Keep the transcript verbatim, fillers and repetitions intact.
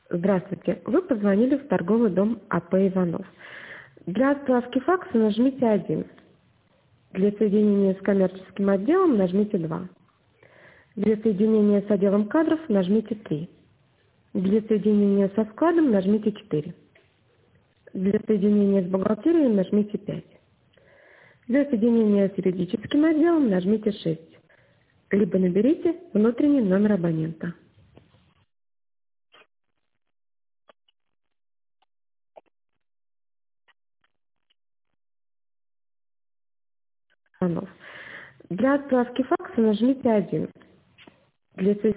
Здравствуйте. Вы позвонили в торговый дом А П Иванов. Для отправки факса нажмите один. Для соединения с коммерческим отделом нажмите два. Для соединения с отделом кадров нажмите три. Для соединения со складом нажмите четыре. Для соединения с бухгалтерией нажмите пять. Для соединения с юридическим отделом нажмите шесть. Либо наберите внутренний номер абонента. Иванов. Для отправки факса нажмите один. Для